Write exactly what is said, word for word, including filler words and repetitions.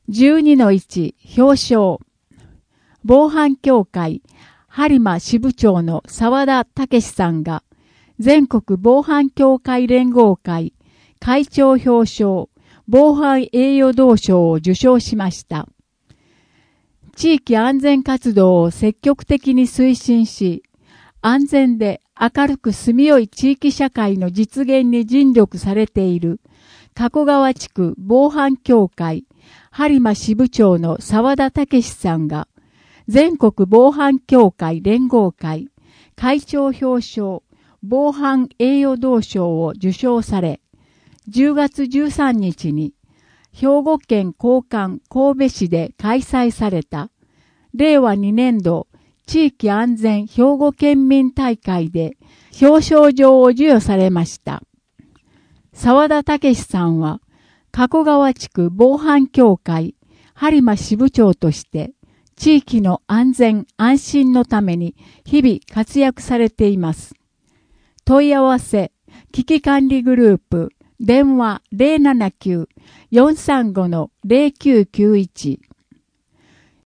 じゅうにのいち 表彰。防犯協会、播磨支部長の沢田武さんが、全国防犯協会連合会会長表彰防犯栄誉銅賞を受賞しました。地域安全活動を積極的に推進し、安全で明るく住みよい地域社会の実現に尽力されている加古川地区防犯協会播磨支部長の沢田武さんが全国防犯協会連合会会長表彰防犯栄誉銅賞を受賞され、じゅうがつじゅうさんにちに兵庫県交換神戸市で開催されたれいわにねんど地域安全兵庫県民大会で表彰状を授与されました。沢田武さんは加古川地区防犯協会播磨支部長として地域の安全安心のために日々活躍されています。問い合わせ危機管理グループ電話 ゼロななきゅう よんさんご ゼロきゅうきゅういち